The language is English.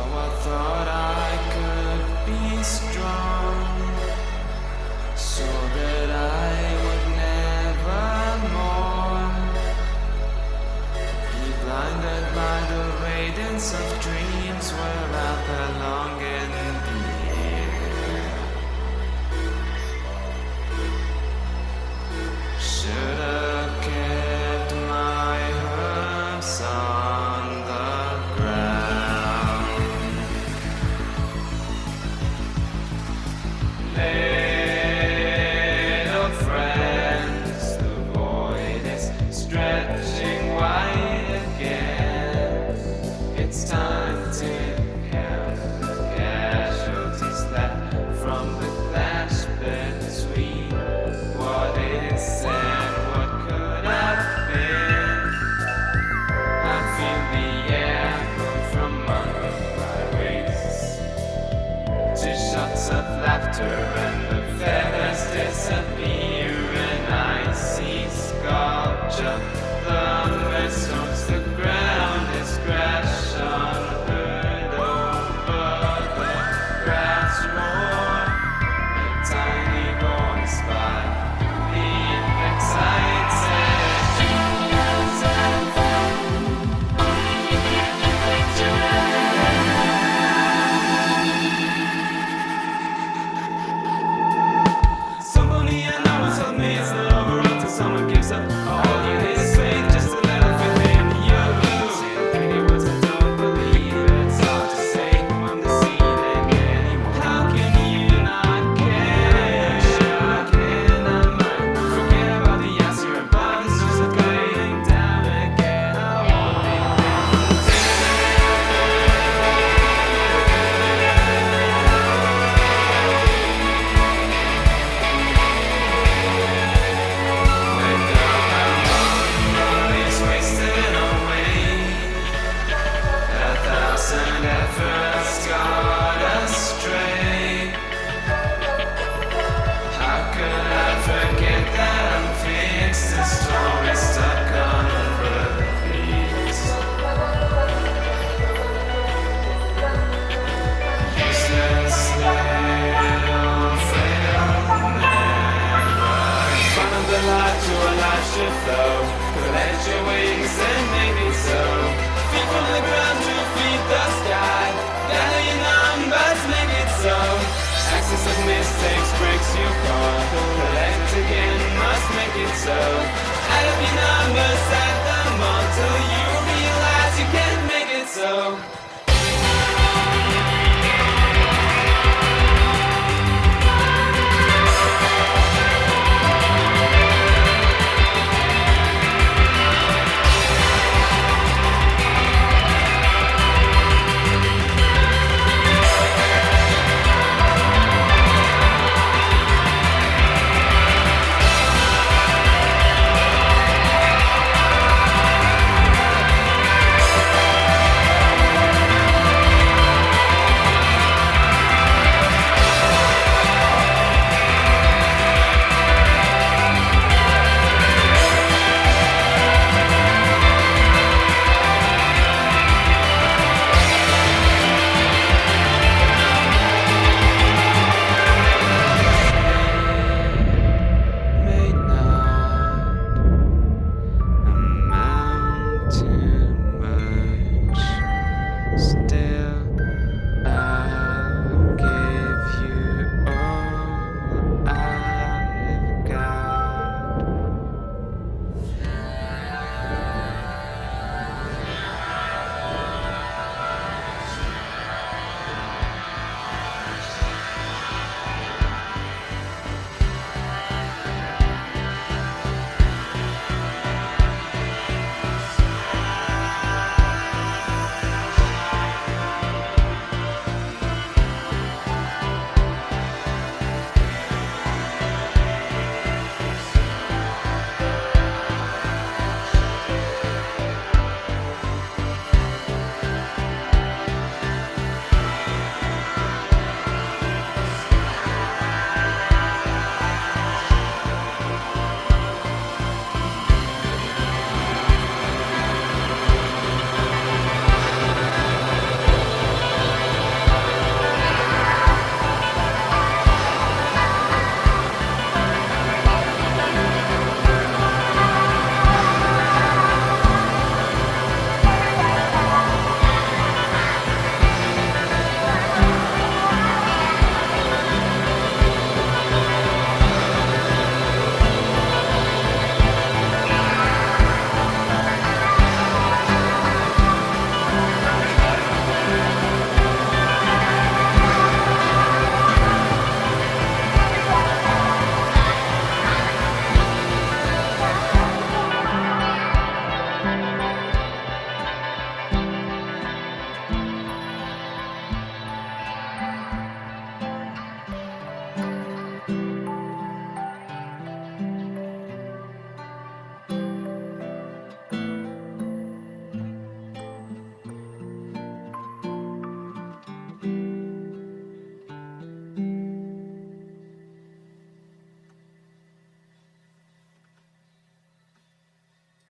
I thought I could be strong, so that I would never more be blinded by the radiance of dreams where I belong in the air. Should have kept my herbs on the ground. Little friends, the void is stretching wide again. It's time to count the casualties that from the clash between what is and what could have been. I feel the air blown from under my wings to shots of laughter and the feathers disappear and I see sculpture. The stones, the ground is crash unheard over the grass roar. A tiny voice by the excited. Somebody I know told me it's not over until someone gives up. All you need is faith, just a little faith in you. Say the pretty words I don't believe. It's hard to say who I'm deceiving anymore. How can you not care? Sure I can, I might forget about the yes you're above. It's just going down again. I won't be wasted away. 1,000 efforts got astray. How could I forget that I'm fixed? The story stuck on repeat. Useless little frail never. Find the light to a life should flow. Collect your wings and maybe so. Feet from the ground to feed the sky.